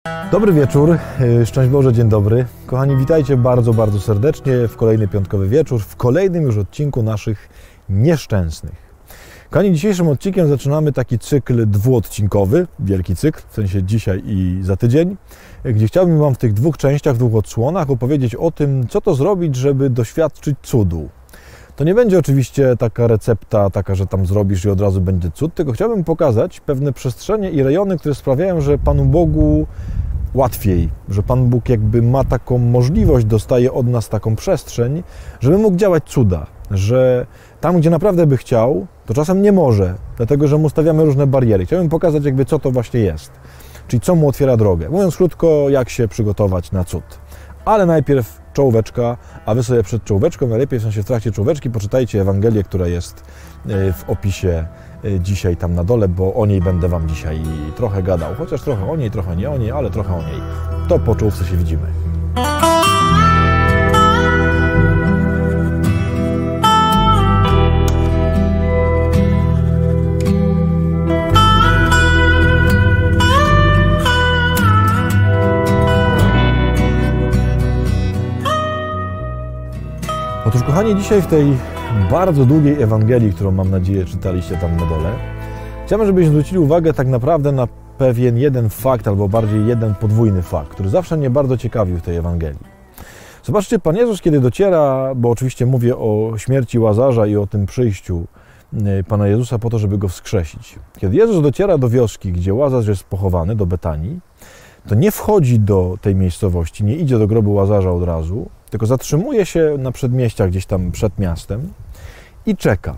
Dobry wieczór, szczęść Boże, dzień dobry. Kochani, witajcie bardzo, bardzo serdecznie w kolejny piątkowy wieczór, w kolejnym już odcinku naszych nieszczęsnych. Kochani, dzisiejszym odcinkiem zaczynamy taki cykl dwuodcinkowy, wielki cykl, w sensie dzisiaj i za tydzień, gdzie chciałbym Wam w tych dwóch częściach, dwóch odsłonach opowiedzieć o tym, co to zrobić, żeby doświadczyć cudu. To nie będzie oczywiście taka recepta, że tam zrobisz i od razu będzie cud, tylko chciałbym pokazać pewne przestrzenie i rejony, które sprawiają, że Panu Bogu łatwiej, że Pan Bóg jakby ma taką możliwość, dostaje od nas taką przestrzeń, żeby mógł działać cuda, że tam, gdzie naprawdę by chciał, to czasem nie może, dlatego, że mu stawiamy różne bariery. Chciałbym pokazać jakby, co to właśnie jest, czyli co mu otwiera drogę. Mówiąc krótko, jak się przygotować na cud. Ale najpierw czołóweczka, a Wy sobie przed czołóweczką, najlepiej w sensie w trakcie czołóweczki, poczytajcie Ewangelię, która jest w opisie dzisiaj tam na dole, bo o niej będę Wam dzisiaj trochę gadał. Chociaż trochę o niej, trochę nie o niej, ale trochę o niej. To po czołówce się widzimy. Otóż, kochani, dzisiaj w tej bardzo długiej Ewangelii, którą mam nadzieję czytaliście tam na dole, chciałbym, żebyśmy zwrócili uwagę tak naprawdę na pewien jeden fakt, albo bardziej jeden podwójny fakt, który zawsze mnie bardzo ciekawił w tej Ewangelii. Zobaczcie, Pan Jezus, kiedy dociera, bo oczywiście mówię o śmierci Łazarza i o tym przyjściu Pana Jezusa po to, żeby go wskrzesić. Kiedy Jezus dociera do wioski, gdzie Łazarz jest pochowany, do Betanii, to nie wchodzi do tej miejscowości, nie idzie do grobu Łazarza od razu, tylko zatrzymuje się na przedmieściach gdzieś tam przed miastem i czeka.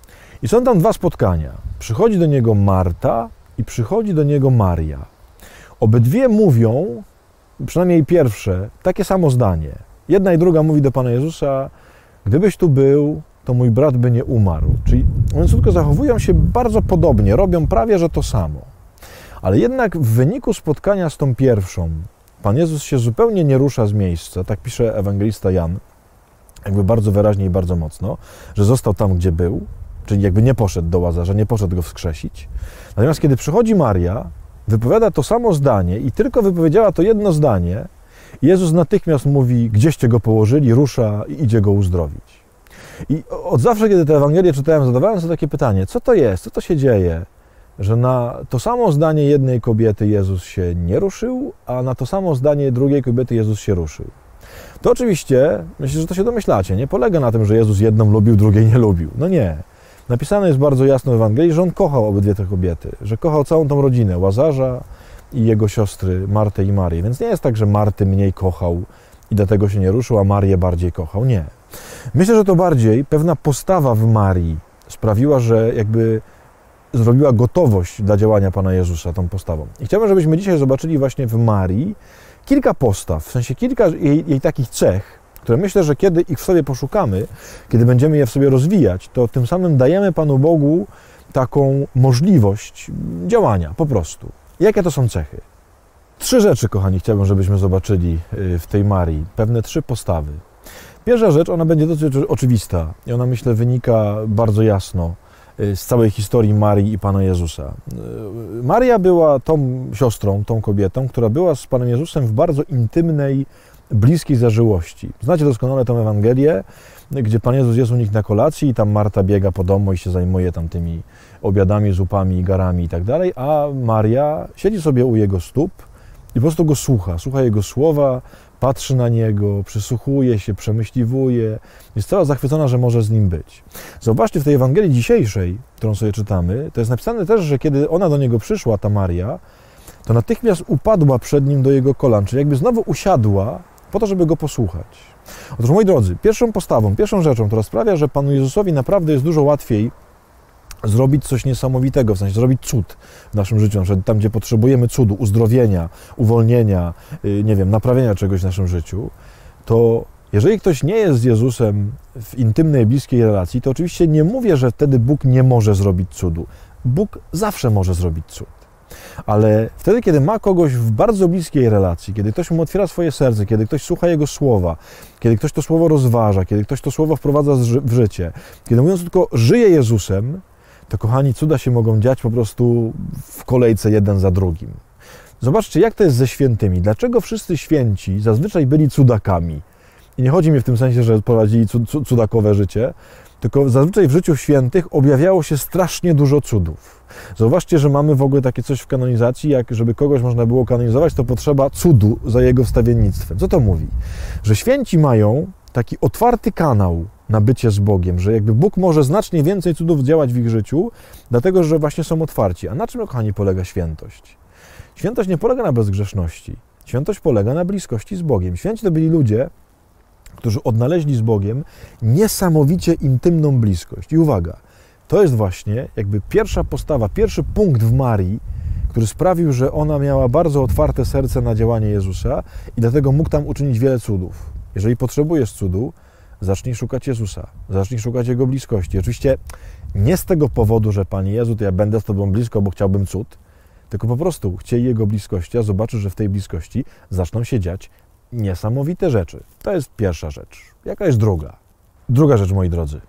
I są tam dwa spotkania. Przychodzi do niego Marta i przychodzi do niego Maria. Obydwie mówią, przynajmniej pierwsze, takie samo zdanie. Jedna i druga mówi do Pana Jezusa: gdybyś tu był, to mój brat by nie umarł. Czyli, mówiąc krótko, zachowują się bardzo podobnie, robią prawie że to samo. Ale jednak w wyniku spotkania z tą pierwszą, Pan Jezus się zupełnie nie rusza z miejsca, tak pisze ewangelista Jan, jakby bardzo wyraźnie i bardzo mocno, że został tam, gdzie był, czyli jakby nie poszedł do Łazarza, nie poszedł go wskrzesić. Natomiast kiedy przychodzi Maria, wypowiada to samo zdanie i tylko wypowiedziała to jedno zdanie, Jezus natychmiast mówi: gdzieście go położyli, rusza i idzie go uzdrowić. I od zawsze, kiedy tę Ewangelię czytałem, zadawałem sobie takie pytanie: co to jest, co to się dzieje, że na to samo zdanie jednej kobiety Jezus się nie ruszył, a na to samo zdanie drugiej kobiety Jezus się ruszył. To oczywiście, myślę, że to się domyślacie, nie polega na tym, że Jezus jedną lubił, drugiej nie lubił. No nie. Napisane jest bardzo jasno w Ewangelii, że On kochał obydwie te kobiety, że kochał całą tą rodzinę, Łazarza i jego siostry Martę i Marię. Więc nie jest tak, że Marty mniej kochał i dlatego się nie ruszył, a Marię bardziej kochał. Nie. Myślę, że to bardziej pewna postawa w Marii sprawiła, że jakby zrobiła gotowość dla działania Pana Jezusa tą postawą. I chciałbym, żebyśmy dzisiaj zobaczyli właśnie w Marii kilka postaw, w sensie kilka jej takich cech, które myślę, że kiedy ich w sobie poszukamy, kiedy będziemy je w sobie rozwijać, to tym samym dajemy Panu Bogu taką możliwość działania po prostu. Jakie to są cechy? 3 rzeczy, kochani, chciałbym, żebyśmy zobaczyli w tej Marii. Pewne 3 postawy. Pierwsza rzecz, ona będzie dosyć oczywista i ona, myślę, wynika bardzo jasno z całej historii Marii i Pana Jezusa. Maria była tą siostrą, tą kobietą, która była z Panem Jezusem w bardzo intymnej, bliskiej zażyłości. Znacie doskonale tę Ewangelię, gdzie Pan Jezus jest u nich na kolacji i tam Marta biega po domu i się zajmuje tam tymi obiadami, zupami, garami i tak dalej, a Maria siedzi sobie u jego stóp i po prostu go słucha jego słowa, patrzy na niego, przysłuchuje się, przemyśliwuje, jest cała zachwycona, że może z nim być. Zobaczcie, w tej Ewangelii dzisiejszej, którą sobie czytamy, to jest napisane też, że kiedy ona do niego przyszła, ta Maria, to natychmiast upadła przed nim do jego kolan, czyli jakby znowu usiadła po to, żeby go posłuchać. Otóż, moi drodzy, pierwszą postawą, pierwszą rzeczą, która sprawia, że Panu Jezusowi naprawdę jest dużo łatwiej zrobić coś niesamowitego, w sensie zrobić cud w naszym życiu, że tam, gdzie potrzebujemy cudu, uzdrowienia, uwolnienia, nie wiem, naprawienia czegoś w naszym życiu, to jeżeli ktoś nie jest z Jezusem w intymnej, bliskiej relacji, to oczywiście nie mówię, że wtedy Bóg nie może zrobić cudu. Bóg zawsze może zrobić cud. Ale wtedy, kiedy ma kogoś w bardzo bliskiej relacji, kiedy ktoś mu otwiera swoje serce, kiedy ktoś słucha jego słowa, kiedy ktoś to słowo rozważa, kiedy ktoś to słowo wprowadza w życie, kiedy, mówiąc tylko, żyje Jezusem, to, kochani, cuda się mogą dziać po prostu w kolejce jeden za drugim. Zobaczcie, jak to jest ze świętymi. Dlaczego wszyscy święci zazwyczaj byli cudakami? I nie chodzi mi w tym sensie, że prowadzili cudakowe życie, tylko zazwyczaj w życiu świętych objawiało się strasznie dużo cudów. Zauważcie, że mamy w ogóle takie coś w kanonizacji, jak żeby kogoś można było kanonizować, to potrzeba cudu za jego wstawiennictwem. Co to mówi? Że święci mają taki otwarty kanał na bycie z Bogiem, że jakby Bóg może znacznie więcej cudów działać w ich życiu, dlatego że właśnie są otwarci. A na czym, kochani, polega świętość? Świętość nie polega na bezgrzeszności. Świętość polega na bliskości z Bogiem. Święci to byli ludzie, którzy odnaleźli z Bogiem niesamowicie intymną bliskość. I uwaga, to jest właśnie jakby pierwsza postawa, pierwszy punkt w Marii, który sprawił, że ona miała bardzo otwarte serce na działanie Jezusa i dlatego mógł tam uczynić wiele cudów. Jeżeli potrzebujesz cudu, zacznij szukać Jezusa, zacznij szukać Jego bliskości. Oczywiście nie z tego powodu, że Panie Jezu, to ja będę z Tobą blisko, bo chciałbym cud, tylko po prostu chciej Jego bliskości, a zobaczysz, że w tej bliskości zaczną się dziać niesamowite rzeczy. To jest pierwsza rzecz. Jaka jest druga? Druga rzecz, moi drodzy.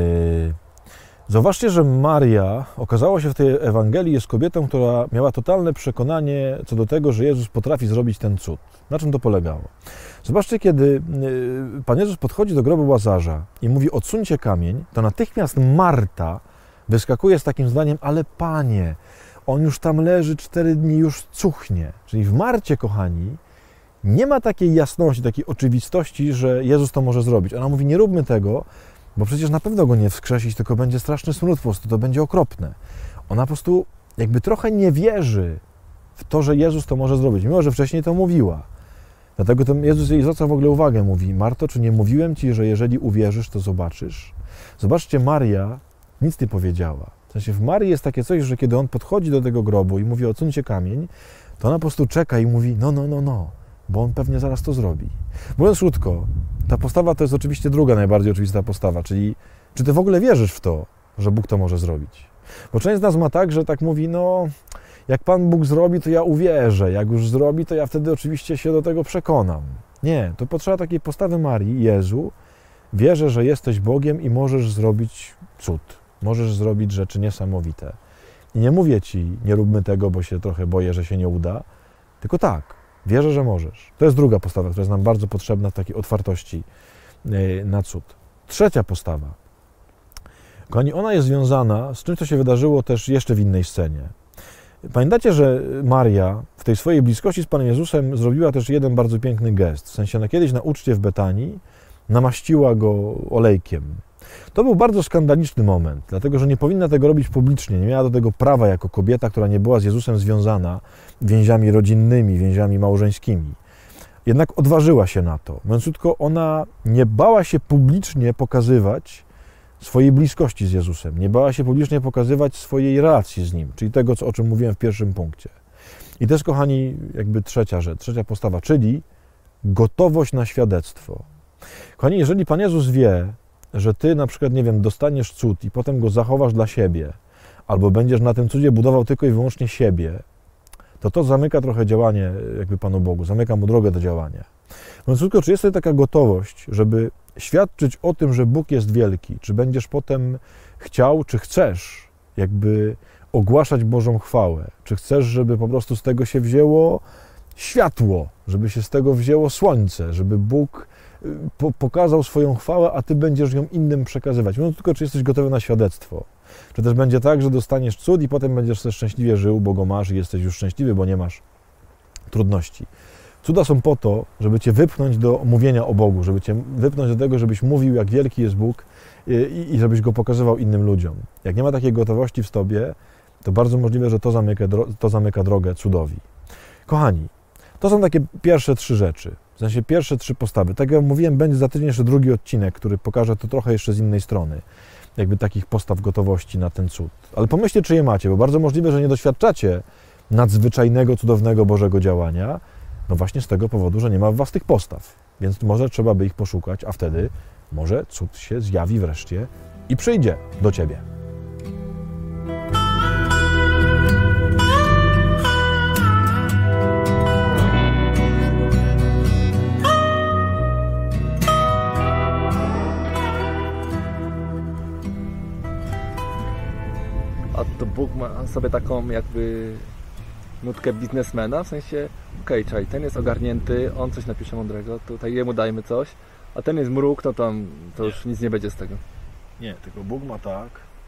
Zauważcie, że Maria okazała się w tej Ewangelii jest kobietą, która miała totalne przekonanie co do tego, że Jezus potrafi zrobić ten cud. Na czym to polegało? Zobaczcie, kiedy Pan Jezus podchodzi do grobu Łazarza i mówi odsuńcie kamień, to natychmiast Marta wyskakuje z takim zdaniem, ale Panie, on już tam leży 4 dni, już cuchnie. Czyli w Marcie, kochani, nie ma takiej jasności, takiej oczywistości, że Jezus to może zrobić. Ona mówi, nie róbmy tego, bo przecież na pewno go nie wskrzesić, tylko będzie straszny smród po prostu, to będzie okropne. Ona po prostu jakby trochę nie wierzy w to, że Jezus to może zrobić, mimo że wcześniej to mówiła. Dlatego ten Jezus jej zwraca w ogóle uwagę, mówi, Marto, czy nie mówiłem Ci, że jeżeli uwierzysz, to zobaczysz? Zobaczcie, Maria nic nie powiedziała. W sensie w Marii jest takie coś, że kiedy on podchodzi do tego grobu i mówi, odsuńcie kamień, to ona po prostu czeka i mówi, no, bo on pewnie zaraz to zrobi. Mówiąc krótko, ta postawa to jest oczywiście druga najbardziej oczywista postawa, czyli czy Ty w ogóle wierzysz w to, że Bóg to może zrobić? Bo część z nas ma tak, że tak mówi, no jak Pan Bóg zrobi, to ja uwierzę, jak już zrobi, to ja wtedy oczywiście się do tego przekonam. Nie, to potrzeba takiej postawy Marii, Jezu, wierzę, że jesteś Bogiem i możesz zrobić cud, możesz zrobić rzeczy niesamowite. I nie mówię Ci, nie róbmy tego, bo się trochę boję, że się nie uda, tylko tak, wierzę, że możesz. To jest druga postawa, która jest nam bardzo potrzebna w takiej otwartości na cud. Trzecia postawa. Kochani, ona jest związana z czymś, co się wydarzyło też jeszcze w innej scenie. Pamiętacie, że Maria w tej swojej bliskości z Panem Jezusem zrobiła też jeden bardzo piękny gest. W sensie, kiedyś na uczcie w Betanii namaściła go olejkiem. To był bardzo skandaliczny moment, dlatego że nie powinna tego robić publicznie, nie miała do tego prawa jako kobieta, która nie była z Jezusem związana więziami rodzinnymi, więziami małżeńskimi. Jednak odważyła się na to. Mówiąc krótko, ona nie bała się publicznie pokazywać swojej bliskości z Jezusem, nie bała się publicznie pokazywać swojej relacji z Nim, czyli tego, o czym mówiłem w pierwszym punkcie. I to jest, kochani, jakby trzecia rzecz, trzecia postawa, czyli gotowość na świadectwo. Kochani, jeżeli Pan Jezus wie, że Ty na przykład, nie wiem, dostaniesz cud i potem go zachowasz dla siebie, albo będziesz na tym cudzie budował tylko i wyłącznie siebie, to zamyka trochę działanie jakby Panu Bogu, zamyka Mu drogę do działania. Mówiąc krótko, czy jest tutaj taka gotowość, żeby świadczyć o tym, że Bóg jest wielki, czy będziesz potem chciał, czy chcesz jakby ogłaszać Bożą chwałę, czy chcesz, żeby po prostu z tego się wzięło światło, żeby się z tego wzięło słońce, żeby Bóg pokazał swoją chwałę, a Ty będziesz ją innym przekazywać. Mówiąc tylko, czy jesteś gotowy na świadectwo. Czy też będzie tak, że dostaniesz cud i potem będziesz sobie szczęśliwie żył, bo go masz i jesteś już szczęśliwy, bo nie masz trudności. Cuda są po to, żeby Cię wypchnąć do mówienia o Bogu, żeby Cię wypchnąć do tego, żebyś mówił, jak wielki jest Bóg i żebyś Go pokazywał innym ludziom. Jak nie ma takiej gotowości w Tobie, to bardzo możliwe, że to zamyka drogę cudowi. Kochani, to są takie pierwsze 3 rzeczy, w sensie pierwsze 3 postawy. Tak jak mówiłem, będzie za tydzień jeszcze drugi odcinek, który pokaże to trochę jeszcze z innej strony, jakby takich postaw gotowości na ten cud. Ale pomyślcie, czy je macie, bo bardzo możliwe, że nie doświadczacie nadzwyczajnego, cudownego Bożego działania, no właśnie z tego powodu, że nie ma w Was tych postaw. Więc może trzeba by ich poszukać, a wtedy może cud się zjawi wreszcie i przyjdzie do Ciebie. A to Bóg ma sobie taką jakby nutkę biznesmena, w sensie okej, czekaj, ten jest ogarnięty, on coś napisze mądrego, tutaj jemu dajmy coś, a ten jest mruk, no tam to już nic nie będzie z tego. Nie, tylko Bóg ma tak.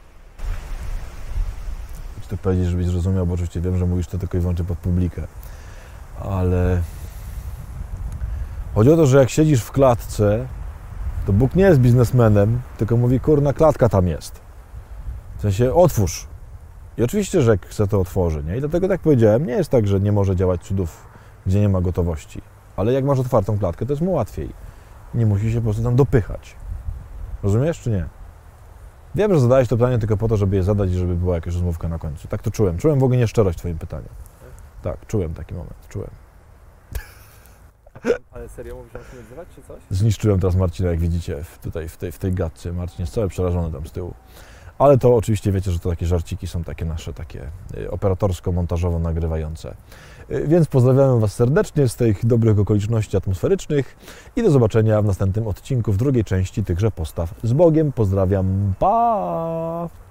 Chcę to powiedzieć, żebyś zrozumiał, bo oczywiście wiem, że mówisz to tylko i wyłącznie pod publikę, ale chodzi o to, że jak siedzisz w klatce, to Bóg nie jest biznesmenem, tylko mówi, kurna, klatka tam jest. W sensie, otwórz. I oczywiście, że jak chce, to otworzy, nie? I dlatego, tak jak powiedziałem, nie jest tak, że nie może działać cudów, gdzie nie ma gotowości. Ale jak masz otwartą klatkę, to jest mu łatwiej. Nie musi się po prostu tam dopychać. Rozumiesz, czy nie? Wiem, że zadałeś to pytanie tylko po to, żeby je zadać i żeby była jakaś rozmówka na końcu. Tak to czułem. Czułem w ogóle nieszczerość w twoim pytaniu. Tak, czułem taki moment. Czułem. Ale serio mówisz, że mam się nie odzywać, czy coś? Zniszczyłem teraz Marcina, jak widzicie, tutaj w tej gadce. Marcin jest cały przerażony tam z tyłu. Ale to oczywiście wiecie, że to takie żarciki są takie nasze, takie operatorsko-montażowo nagrywające. Więc pozdrawiam Was serdecznie z tych dobrych okoliczności atmosferycznych i do zobaczenia w następnym odcinku, w drugiej części tychże postaw. Z Bogiem, pozdrawiam, pa!